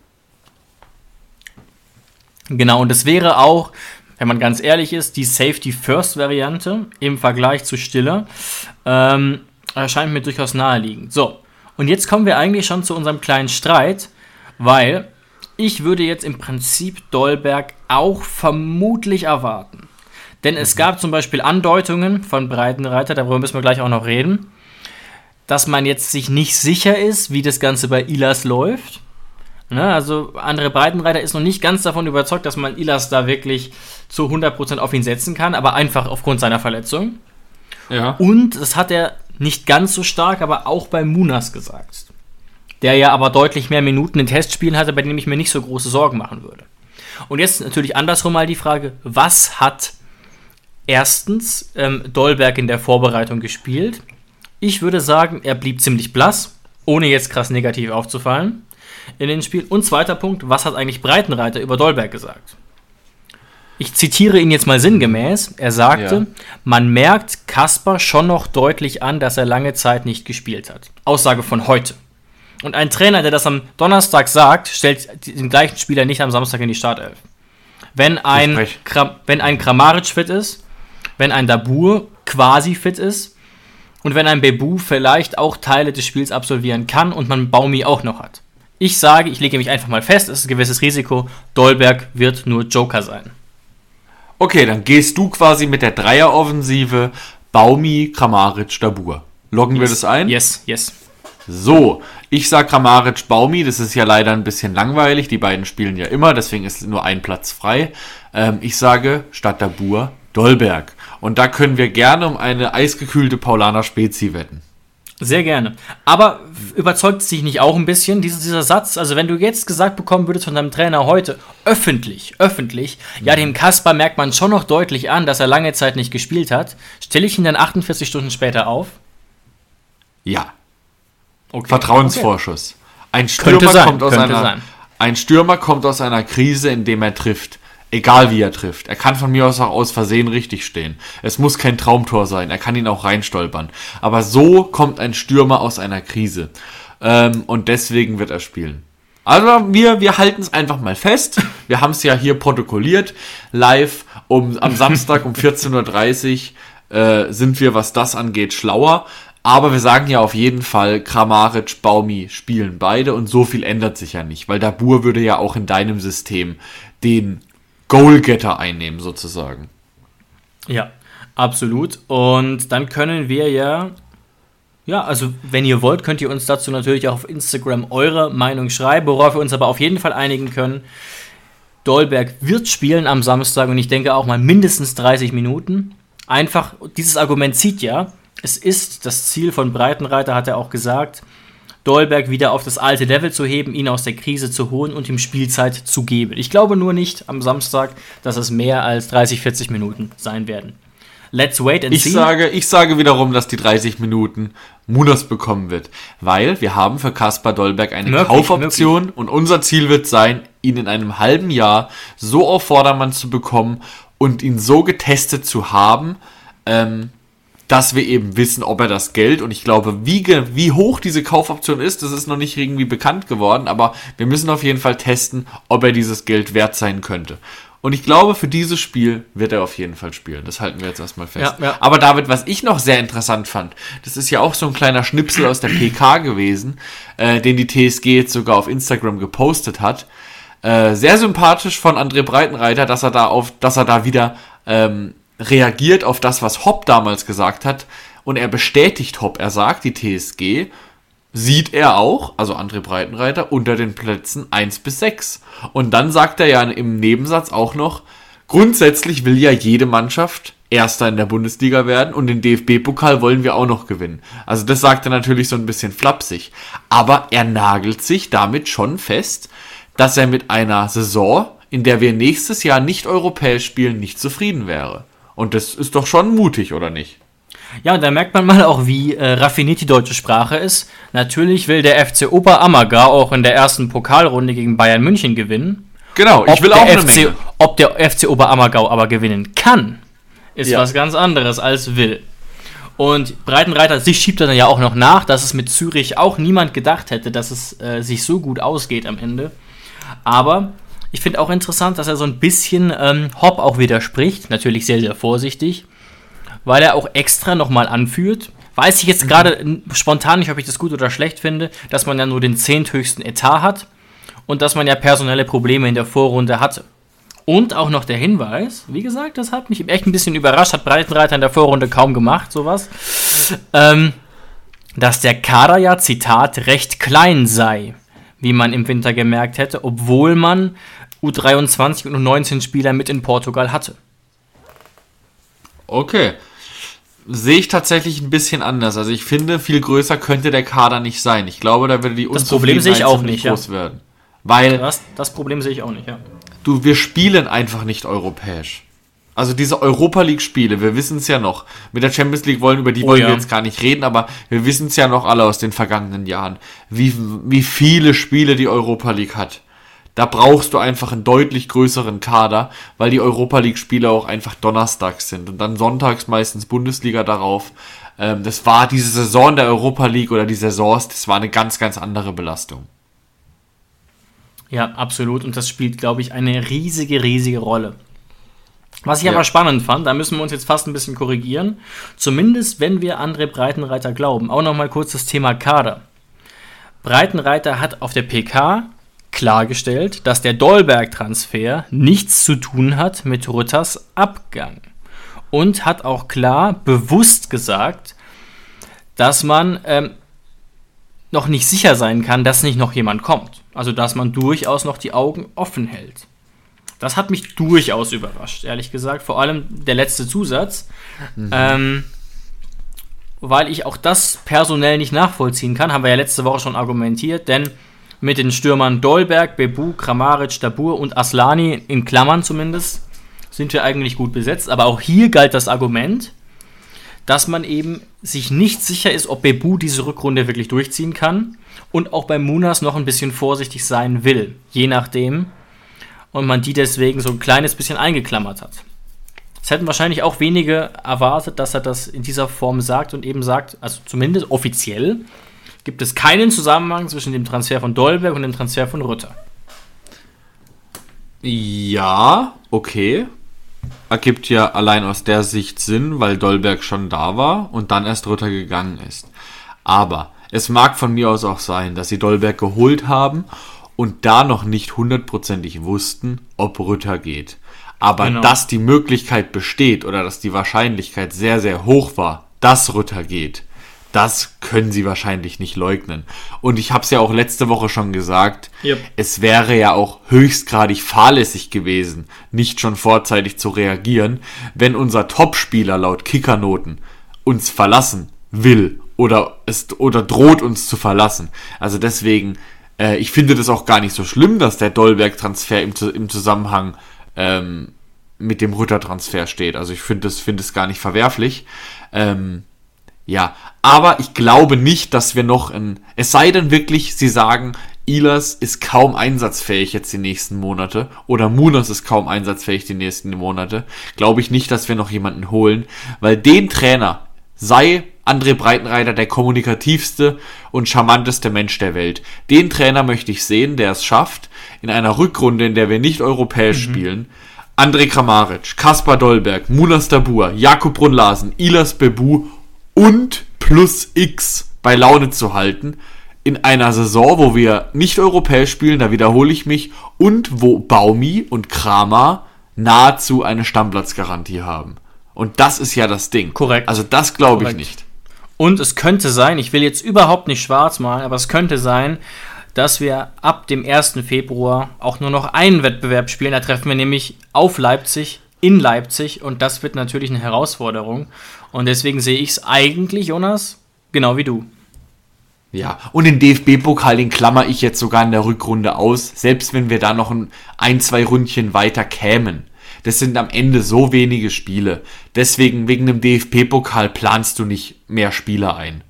Genau, und das wäre auch, wenn man ganz ehrlich ist, die Safety-First-Variante im Vergleich zu Stiller. Ähm, erscheint mir durchaus naheliegend. So, und jetzt kommen wir eigentlich schon zu unserem kleinen Streit, weil ich würde jetzt im Prinzip Dolberg auch vermutlich erwarten. Denn es gab zum Beispiel Andeutungen von Breitenreiter, darüber müssen wir gleich auch noch reden, dass man jetzt sich nicht sicher ist, wie das Ganze bei Ilas läuft. Ne, also André Breitenreiter ist noch nicht ganz davon überzeugt, dass man Ilas da wirklich zu hundert Prozent auf ihn setzen kann, aber einfach aufgrund seiner Verletzung. Ja. Und das hat er nicht ganz so stark, aber auch bei Munas gesagt. Der ja aber deutlich mehr Minuten in Testspielen hatte, bei dem ich mir nicht so große Sorgen machen würde. Und jetzt natürlich andersrum mal die Frage, was hat erstens ähm, Dolberg in der Vorbereitung gespielt? Ich würde sagen, er blieb ziemlich blass, ohne jetzt krass negativ aufzufallen in den Spielen. Und zweiter Punkt, was hat eigentlich Breitenreiter über Dolberg gesagt? Ich zitiere ihn jetzt mal sinngemäß. Er sagte, ja. man merkt Kasper schon noch deutlich an, dass er lange Zeit nicht gespielt hat. Aussage von heute. Und ein Trainer, der das am Donnerstag sagt, stellt den gleichen Spieler nicht am Samstag in die Startelf. Wenn ein, Kram, wenn ein Kramaric fit ist, wenn ein Dabur quasi fit ist und wenn ein Bebu vielleicht auch Teile des Spiels absolvieren kann und man Baumi auch noch hat. Ich sage, ich lege mich einfach mal fest, es ist ein gewisses Risiko, Dolberg wird nur Joker sein. Okay, dann gehst du quasi mit der Dreieroffensive Baumi, Kramaric, Dabur. Loggen yes. wir das ein? Yes, yes. So, ich sag Kramaric, Baumi, das ist ja leider ein bisschen langweilig, die beiden spielen ja immer, deswegen ist nur ein Platz frei. Ähm, ich sage, statt Dabur, Dolberg. Und da können wir gerne um eine eisgekühlte Paulaner Spezi wetten. Sehr gerne. Aber überzeugt es dich nicht auch ein bisschen, dieser, dieser Satz? Also wenn du jetzt gesagt bekommen würdest von deinem Trainer heute, öffentlich, öffentlich, mhm. ja, dem Kasper merkt man schon noch deutlich an, dass er lange Zeit nicht gespielt hat, stelle ich ihn dann achtundvierzig Stunden später auf? Ja. Okay. Vertrauensvorschuss. Okay. Ein Stürmer sein, kommt aus einer, sein. ein Stürmer kommt aus einer Krise, indem er trifft. Egal wie er trifft. Er kann von mir aus auch aus Versehen richtig stehen. Es muss kein Traumtor sein. Er kann ihn auch reinstolpern. Aber so kommt ein Stürmer aus einer Krise. Ähm, und deswegen wird er spielen. Also wir, wir halten es einfach mal fest. Wir haben es ja hier protokolliert. Live um, am Samstag um vierzehn Uhr dreißig äh, sind wir, was das angeht, schlauer. Aber wir sagen ja auf jeden Fall, Kramaric, Baumi spielen beide. Und so viel ändert sich ja nicht. Weil Dabur würde ja auch in deinem System den Goalgetter einnehmen, sozusagen. Ja, absolut. Und dann können wir ja, ja, also wenn ihr wollt, könnt ihr uns dazu natürlich auch auf Instagram eure Meinung schreiben, worauf wir uns aber auf jeden Fall einigen können. Dolberg wird spielen am Samstag und ich denke auch mal mindestens dreißig Minuten. Einfach, dieses Argument zieht ja, es ist das Ziel von Breitenreiter, hat er auch gesagt, Dolberg wieder auf das alte Level zu heben, ihn aus der Krise zu holen und ihm Spielzeit zu geben. Ich glaube nur nicht am Samstag, dass es mehr als dreißig, vierzig Minuten sein werden. Let's wait and ich see. Sage, ich sage wiederum, dass die dreißig Minuten Munas bekommen wird, weil wir haben für Kasper Dolberg eine möglich, Kaufoption möglich. Und unser Ziel wird sein, ihn in einem halben Jahr so auf Vordermann zu bekommen und ihn so getestet zu haben, ähm, dass wir eben wissen, ob er das Geld, und ich glaube, wie, wie hoch diese Kaufoption ist, das ist noch nicht irgendwie bekannt geworden, aber wir müssen auf jeden Fall testen, ob er dieses Geld wert sein könnte. Und ich glaube, für dieses Spiel wird er auf jeden Fall spielen. Das halten wir jetzt erstmal fest. Ja, ja. Aber David, was ich noch sehr interessant fand, das ist ja auch so ein kleiner Schnipsel aus der P K gewesen, äh, den die T S G jetzt sogar auf Instagram gepostet hat. Äh, sehr sympathisch von André Breitenreiter, dass er da auf, dass er da wieder ähm, reagiert auf das, was Hopp damals gesagt hat, und er bestätigt Hopp. Er sagt, die T S G sieht er auch, also André Breitenreiter, unter den Plätzen eins bis sechs. Und dann sagt er ja im Nebensatz auch noch, grundsätzlich will ja jede Mannschaft Erster in der Bundesliga werden und den D F B-Pokal wollen wir auch noch gewinnen. Also das sagt er natürlich so ein bisschen flapsig. Aber er nagelt sich damit schon fest, dass er mit einer Saison, in der wir nächstes Jahr nicht europäisch spielen, nicht zufrieden wäre. Und das ist doch schon mutig, oder nicht? Ja, und da merkt man mal auch, wie äh, raffiniert die deutsche Sprache ist. Natürlich will der F C Oberammergau auch in der ersten Pokalrunde gegen Bayern München gewinnen. Genau, ich ob will auch eine F C, Menge. Ob der F C Oberammergau aber gewinnen kann, ist ja was ganz anderes als will. Und Breitenreiter, sich schiebt er dann ja auch noch nach, dass es mit Zürich auch niemand gedacht hätte, dass es äh, sich so gut ausgeht am Ende. Aber ich finde auch interessant, dass er so ein bisschen ähm, Hopp auch widerspricht. Natürlich sehr, sehr vorsichtig. Weil er auch extra nochmal anführt. Weiß ich jetzt gerade mhm. spontan nicht, ob ich das gut oder schlecht finde, dass man ja nur den zehnthöchsten Etat hat und dass man ja personelle Probleme in der Vorrunde hatte. Und auch noch der Hinweis, wie gesagt, das hat mich echt ein bisschen überrascht, hat Breitenreiter in der Vorrunde kaum gemacht, sowas, ähm, dass der Kader ja, Zitat, recht klein sei, wie man im Winter gemerkt hätte, obwohl man U dreiundzwanzig und U neunzehn Spieler mit in Portugal hatte. Okay. Sehe ich tatsächlich ein bisschen anders. Also ich finde, viel größer könnte der Kader nicht sein. Ich glaube, da würde die das Problem sehe ich auch nicht, groß ja. werden. Weil das, das Problem sehe ich auch nicht, ja. du, wir spielen einfach nicht europäisch. Also diese Europa-League-Spiele, wir wissen es ja noch. Mit der Champions League wollen, über die Oh, wollen ja. wir jetzt gar nicht reden, aber wir wissen es ja noch alle aus den vergangenen Jahren, wie, wie viele Spiele die Europa League hat. Da brauchst du einfach einen deutlich größeren Kader, weil die Europa League-Spiele auch einfach donnerstags sind und dann sonntags meistens Bundesliga darauf. Ähm, das war diese Saison der Europa League oder die Saisons, das war eine ganz, ganz andere Belastung. Ja, absolut. Und das spielt, glaube ich, eine riesige, riesige Rolle. Was ich Ja. aber spannend fand, da müssen wir uns jetzt fast ein bisschen korrigieren, zumindest wenn wir André Breitenreiter glauben. Auch nochmal kurz das Thema Kader. Breitenreiter hat auf der P K klargestellt, dass der Dolberg-Transfer nichts zu tun hat mit Rütters Abgang. Und hat auch klar bewusst gesagt, dass man ähm, noch nicht sicher sein kann, dass nicht noch jemand kommt. Also dass man durchaus noch die Augen offen hält. Das hat mich durchaus überrascht, ehrlich gesagt. Vor allem der letzte Zusatz. Mhm. Ähm, weil ich auch das personell nicht nachvollziehen kann, haben wir ja letzte Woche schon argumentiert, denn mit den Stürmern Dolberg, Bebu, Kramaric, Dabur und Aslani, in Klammern zumindest, sind wir eigentlich gut besetzt. Aber auch hier galt das Argument, dass man eben sich nicht sicher ist, ob Bebu diese Rückrunde wirklich durchziehen kann und auch bei Munas noch ein bisschen vorsichtig sein will, je nachdem. Und man die deswegen so ein kleines bisschen eingeklammert hat. Es hätten wahrscheinlich auch wenige erwartet, dass er das in dieser Form sagt und eben sagt, also zumindest offiziell, gibt es keinen Zusammenhang zwischen dem Transfer von Dolberg und dem Transfer von Rütter. Ja, okay. Ergibt ja allein aus der Sicht Sinn, weil Dolberg schon da war und dann erst Rütter gegangen ist. Aber es mag von mir aus auch sein, dass sie Dolberg geholt haben und da noch nicht hundertprozentig wussten, ob Rütter geht. Aber Genau. dass die Möglichkeit besteht oder dass die Wahrscheinlichkeit sehr, sehr hoch war, dass Rütter geht, das können sie wahrscheinlich nicht leugnen. Und ich habe es ja auch letzte Woche schon gesagt, Yep. es wäre ja auch höchstgradig fahrlässig gewesen, nicht schon vorzeitig zu reagieren, wenn unser Topspieler laut Kickernoten uns verlassen will oder, es, oder droht uns zu verlassen. Also deswegen... Ich finde das auch gar nicht so schlimm, dass der Dolberg-Transfer im, im Zusammenhang ähm, mit dem Rütter-Transfer steht. Also ich finde das, finde es gar nicht verwerflich. Ähm, ja, aber ich glaube nicht, dass wir noch ein... Es sei denn wirklich, sie sagen, Ehlers ist kaum einsatzfähig jetzt die nächsten Monate oder Munas ist kaum einsatzfähig die nächsten Monate. Glaube ich nicht, dass wir noch jemanden holen, weil den Trainer sei André Breitenreiter der kommunikativste und charmanteste Mensch der Welt. Den Trainer möchte ich sehen, der es schafft, in einer Rückrunde, in der wir nicht europäisch mhm. spielen, André Kramaric, Kaspar Dolberg, Munas Dabur, Jakub Brunn-Larsen, Ehlers Bebu und plus X bei Laune zu halten, in einer Saison, wo wir nicht europäisch spielen, da wiederhole ich mich, und wo Baumi und Kramer nahezu eine Stammplatzgarantie haben. Und das ist ja das Ding. Korrekt. Also das glaube ich Korrekt. nicht. Und es könnte sein, ich will jetzt überhaupt nicht schwarz malen, aber es könnte sein, dass wir ab dem ersten Februar auch nur noch einen Wettbewerb spielen. Da treffen wir nämlich auf Leipzig, in Leipzig, und das wird natürlich eine Herausforderung. Und deswegen sehe ich es eigentlich, Jonas, genau wie du. Ja, und den D F B-Pokal, den klammer ich jetzt sogar in der Rückrunde aus, selbst wenn wir da noch ein, ein zwei Ründchen weiter kämen. Das sind am Ende so wenige Spiele. Deswegen, wegen dem D F B-Pokal planst du nicht mehr Spiele ein.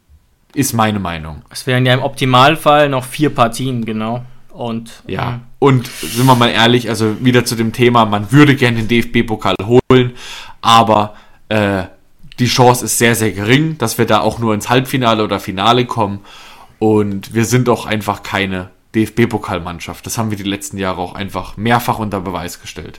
Ist meine Meinung. Es wären ja im Optimalfall noch vier Partien, genau. Und ja, mh. und sind wir mal ehrlich, also wieder zu dem Thema, man würde gerne den D F B-Pokal holen, aber äh, die Chance ist sehr, sehr gering, dass wir da auch nur ins Halbfinale oder Finale kommen. Und wir sind auch einfach keine D F B-Pokalmannschaft. Das haben wir die letzten Jahre auch einfach mehrfach unter Beweis gestellt.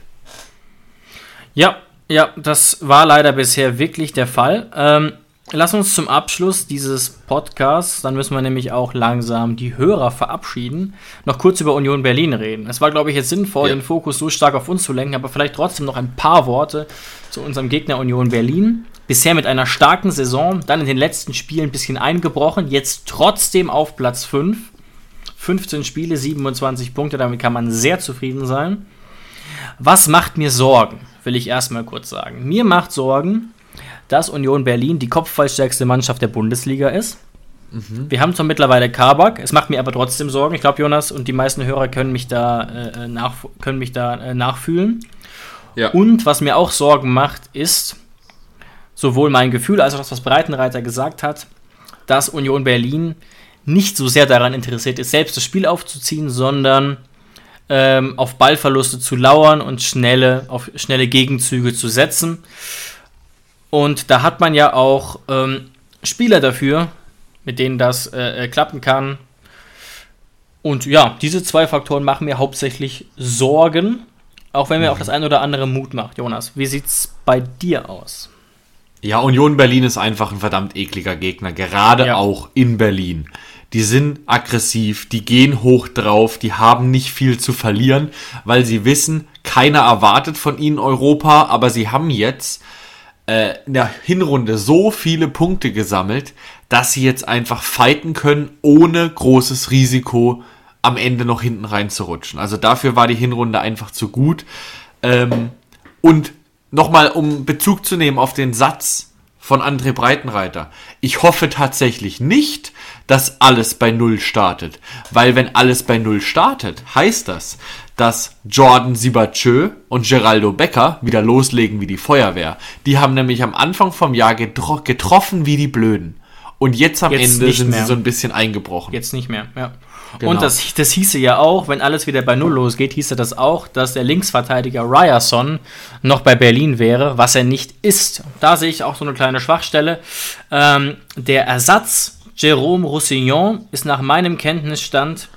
Ja, ja, das war leider bisher wirklich der Fall. Ähm, lass uns zum Abschluss dieses Podcasts, dann müssen wir nämlich auch langsam die Hörer verabschieden, noch kurz über Union Berlin reden. Es war, glaube ich, jetzt sinnvoll, ja. den Fokus so stark auf uns zu lenken, aber vielleicht trotzdem noch ein paar Worte zu unserem Gegner Union Berlin. Bisher mit einer starken Saison, dann in den letzten Spielen ein bisschen eingebrochen, jetzt trotzdem auf Platz fünf. fünfzehn Spiele, siebenundzwanzig Punkte, damit kann man sehr zufrieden sein. Was macht mir Sorgen, will ich erstmal kurz sagen. Mir macht Sorgen, dass Union Berlin die kopfballstärkste Mannschaft der Bundesliga ist. Mhm. Wir haben zwar mittlerweile Kabak, es macht mir aber trotzdem Sorgen. Ich glaube, Jonas und die meisten Hörer können mich da, äh, nach, können mich da äh, nachfühlen. Ja. Und was mir auch Sorgen macht, ist sowohl mein Gefühl als auch das, was Breitenreiter gesagt hat, dass Union Berlin nicht so sehr daran interessiert ist, selbst das Spiel aufzuziehen, sondern ähm, auf Ballverluste zu lauern und schnelle, auf schnelle Gegenzüge zu setzen. Und da hat man ja auch ähm, Spieler dafür, mit denen das äh, klappen kann. Und ja, diese zwei Faktoren machen mir hauptsächlich Sorgen, auch wenn mir auch das ein oder andere Mut macht. Jonas, wie sieht's bei dir aus? Ja, Union Berlin ist einfach ein verdammt ekliger Gegner, gerade ja. auch in Berlin. Die sind aggressiv, die gehen hoch drauf, die haben nicht viel zu verlieren, weil sie wissen, keiner erwartet von ihnen Europa, aber sie haben jetzt äh, in der Hinrunde so viele Punkte gesammelt, dass sie jetzt einfach fighten können, ohne großes Risiko am Ende noch hinten reinzurutschen. Also dafür war die Hinrunde einfach zu gut. Ähm, und nochmal, um Bezug zu nehmen auf den Satz von André Breitenreiter. Ich hoffe tatsächlich nicht, dass alles bei Null startet. Weil wenn alles bei Null startet, heißt das, dass Jordan Sibachö und Geraldo Becker wieder loslegen wie die Feuerwehr. Die haben nämlich am Anfang vom Jahr getro- getroffen wie die Blöden. Und jetzt am jetzt Ende sind mehr. sie so ein bisschen eingebrochen. Jetzt nicht mehr, ja. Genau. Und das, das hieße ja auch, wenn alles wieder bei Null losgeht, hieße das auch, dass der Linksverteidiger Ryerson noch bei Berlin wäre, was er nicht ist. Da sehe ich auch so eine kleine Schwachstelle. Ähm, der Ersatz Jérôme Roussillon ist nach meinem Kenntnisstand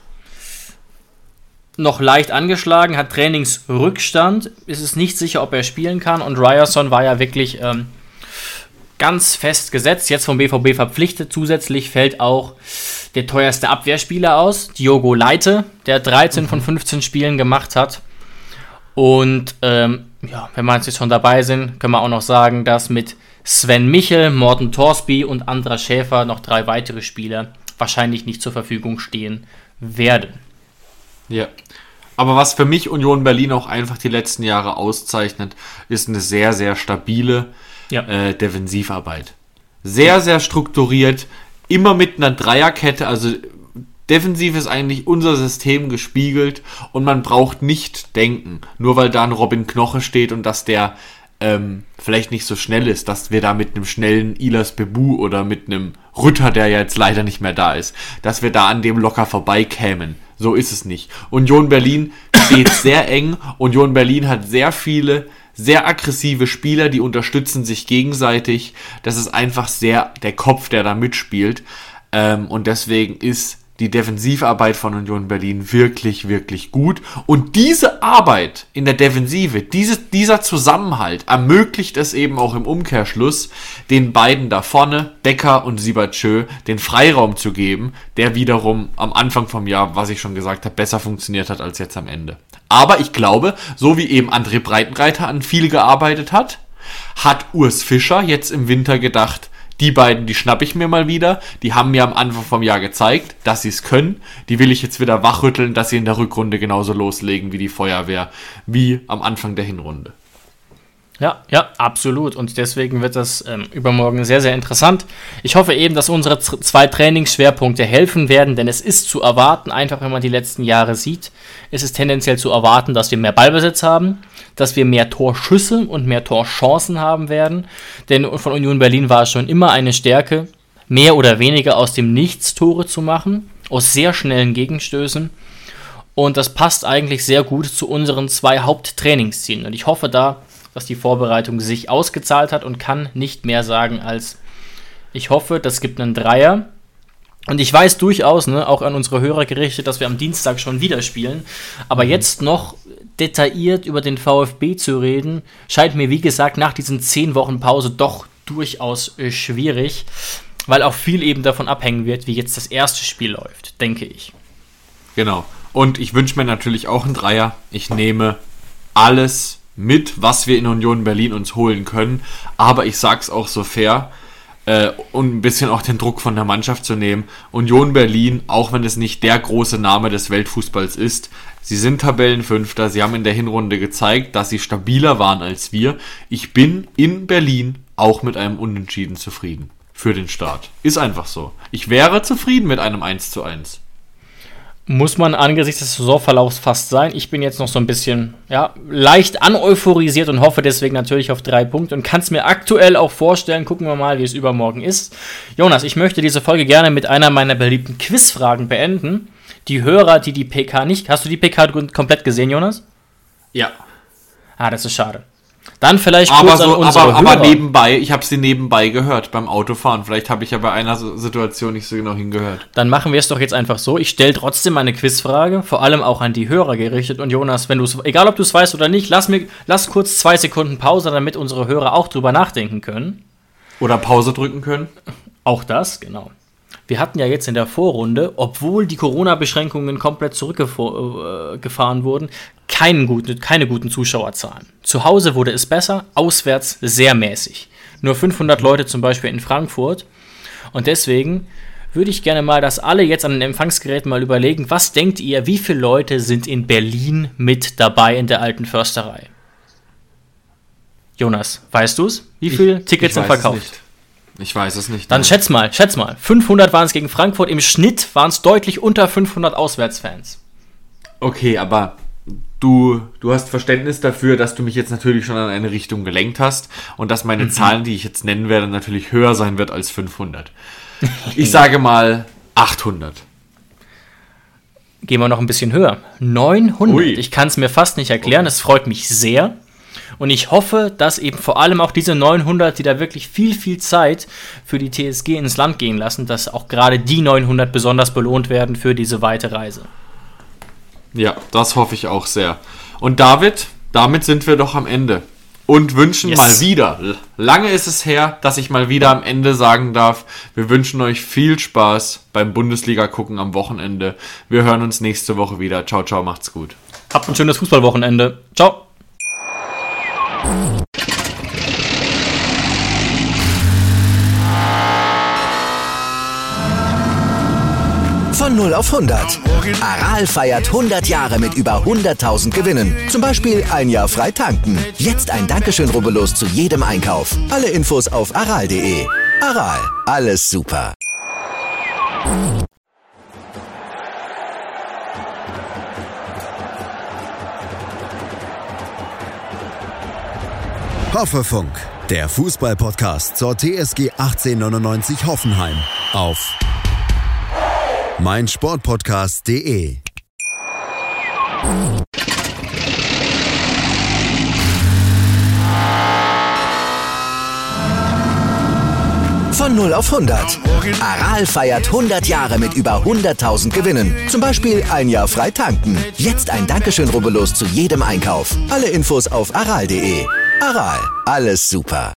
noch leicht angeschlagen, hat Trainingsrückstand, ist es nicht sicher, ob er spielen kann. Und Ryerson war ja wirklich ähm, ganz fest gesetzt, jetzt vom B V B verpflichtet. Zusätzlich fällt auch der teuerste Abwehrspieler aus, Diogo Leite, der dreizehn mhm. von fünfzehn Spielen gemacht hat. Und ähm, ja, wenn wir jetzt schon dabei sind, können wir auch noch sagen, dass mit Sven Michel, Morten Torsby und Andra Schäfer noch drei weitere Spieler wahrscheinlich nicht zur Verfügung stehen werden. Ja, aber was für mich Union Berlin auch einfach die letzten Jahre auszeichnet, ist eine sehr, sehr stabile ja. äh, Defensivarbeit. Sehr, sehr strukturiert, immer mit einer Dreierkette, also defensiv ist eigentlich unser System gespiegelt und man braucht nicht denken, nur weil da ein Robin Knoche steht und dass der ähm, vielleicht nicht so schnell ist, dass wir da mit einem schnellen Ilas Bebu oder mit einem Rütter, der ja jetzt leider nicht mehr da ist, dass wir da an dem locker vorbeikämen. So ist es nicht. Union Berlin steht sehr eng. Union Berlin hat sehr viele, sehr aggressive Spieler, die unterstützen sich gegenseitig. Das ist einfach sehr der Kopf, der da mitspielt. Ähm, und deswegen ist die Defensivarbeit von Union Berlin wirklich, wirklich gut. Und diese Arbeit in der Defensive, dieses, dieser Zusammenhalt ermöglicht es eben auch im Umkehrschluss, den beiden da vorne, Becker und Sibachö, den Freiraum zu geben, der wiederum am Anfang vom Jahr, was ich schon gesagt habe, besser funktioniert hat als jetzt am Ende. Aber ich glaube, so wie eben André Breitenreiter an viel gearbeitet hat, hat Urs Fischer jetzt im Winter gedacht, die beiden, die schnapp ich mir mal wieder. Die haben mir am Anfang vom Jahr gezeigt, dass sie es können. Die will ich jetzt wieder wachrütteln, dass sie in der Rückrunde genauso loslegen wie die Feuerwehr, wie am Anfang der Hinrunde. Ja, ja, absolut. Und deswegen wird das ähm, übermorgen sehr, sehr interessant. Ich hoffe eben, dass unsere z- zwei Trainingsschwerpunkte helfen werden, denn es ist zu erwarten, einfach wenn man die letzten Jahre sieht, ist es tendenziell zu erwarten, dass wir mehr Ballbesitz haben, dass wir mehr Torschüsse und mehr Torchancen haben werden. Denn von Union Berlin war es schon immer eine Stärke, mehr oder weniger aus dem Nichts Tore zu machen, aus sehr schnellen Gegenstößen. Und das passt eigentlich sehr gut zu unseren zwei Haupttrainingszielen. Und ich hoffe da, dass die Vorbereitung sich ausgezahlt hat und kann nicht mehr sagen als, ich hoffe, das gibt einen Dreier. Und ich weiß durchaus, ne, auch an unsere Hörer gerichtet, dass wir am Dienstag schon wieder spielen. Aber mhm. jetzt noch detailliert über den VfB zu reden, scheint mir, wie gesagt, nach diesen zehn Wochen Pause doch durchaus äh, schwierig, weil auch viel eben davon abhängen wird, wie jetzt das erste Spiel läuft, denke ich. Genau. Und ich wünsche mir natürlich auch einen Dreier. Ich nehme alles mit, was wir in Union Berlin uns holen können. Aber ich sag's auch so fair, äh, um ein bisschen auch den Druck von der Mannschaft zu nehmen. Union Berlin, auch wenn es nicht der große Name des Weltfußballs ist, sie sind Tabellenfünfter, sie haben in der Hinrunde gezeigt, dass sie stabiler waren als wir. Ich bin in Berlin auch mit einem Unentschieden zufrieden. für den Start. Ist einfach so. Ich wäre zufrieden mit einem eins zu eins. Muss man angesichts des Saisonverlaufs fast sein. Ich bin jetzt noch so ein bisschen ja, leicht aneuphorisiert und hoffe deswegen natürlich auf drei Punkte und kann es mir aktuell auch vorstellen. Gucken wir mal, wie es übermorgen ist. Jonas, ich möchte diese Folge gerne mit einer meiner beliebten Quizfragen beenden. Die Hörer, die die P K nicht... Hast du die P K komplett gesehen, Jonas? Ja. Ah, das ist schade. Dann vielleicht aber kurz so, an unsere aber, aber Hörer. nebenbei, ich habe sie nebenbei gehört beim Autofahren. Vielleicht habe ich ja bei einer Situation nicht so genau hingehört. Dann machen wir es doch jetzt einfach so. Ich stelle trotzdem eine Quizfrage, vor allem auch an die Hörer gerichtet. Und Jonas, wenn du es, egal ob du es weißt oder nicht, lass mir, lass kurz zwei Sekunden Pause, damit unsere Hörer auch drüber nachdenken können. Oder Pause drücken können. Auch das, genau. Wir hatten ja jetzt in der Vorrunde, obwohl die Corona-Beschränkungen komplett zurückgefahren wurden, keinen guten, keine guten Zuschauerzahlen. Zu Hause wurde es besser, auswärts sehr mäßig. Nur fünfhundert Leute zum Beispiel in Frankfurt. Und deswegen würde ich gerne mal, dass alle jetzt an den Empfangsgeräten mal überlegen, was denkt ihr, wie viele Leute sind in Berlin mit dabei in der Alten Försterei? Jonas, weißt du es? Wie viele ich, Tickets ich sind verkauft? Nicht. Ich weiß es nicht. Dann schätz mal, schätz mal. fünfhundert waren es gegen Frankfurt. Im Schnitt waren es deutlich unter fünfhundert Auswärtsfans. Okay, aber du, du hast Verständnis dafür, dass du mich jetzt natürlich schon an eine Richtung gelenkt hast und dass meine mhm. Zahlen, die ich jetzt nennen werde, natürlich höher sein wird als fünfhundert. Ich sage mal achthundert. Gehen wir noch ein bisschen höher. neunhundert. Ui. Ich kann es mir fast nicht erklären. Es freut mich sehr. Und ich hoffe, dass eben vor allem auch diese neunhundert, die da wirklich viel, viel Zeit für die T S G ins Land gehen lassen, dass auch gerade die neunhundert besonders belohnt werden für diese weite Reise. Ja, das hoffe ich auch sehr. Und David, damit sind wir doch am Ende. Und wünschen Yes. mal wieder, lange ist es her, dass ich mal wieder am Ende sagen darf, wir wünschen euch viel Spaß beim Bundesliga-Gucken am Wochenende. Wir hören uns nächste Woche wieder. Ciao, ciao, macht's gut. Habt ein schönes Fußballwochenende. Ciao. Von null auf hundert. Aral feiert hundert Jahre mit über hunderttausend Gewinnen. Zum Beispiel ein Jahr frei tanken. Jetzt ein Dankeschön, rubbellos zu jedem Einkauf. Alle Infos auf aral punkt de. Aral, alles super. Hoffefunk, der Fußball-Podcast zur T S G achtzehnhundertneunundneunzig Hoffenheim auf meinsportpodcast punkt de. Von null auf hundert. Aral feiert hundert Jahre mit über hunderttausend Gewinnen. Zum Beispiel ein Jahr frei tanken. Jetzt ein Dankeschön, rubbellos zu jedem Einkauf. Alle Infos auf aral punkt de. Aral, alles super.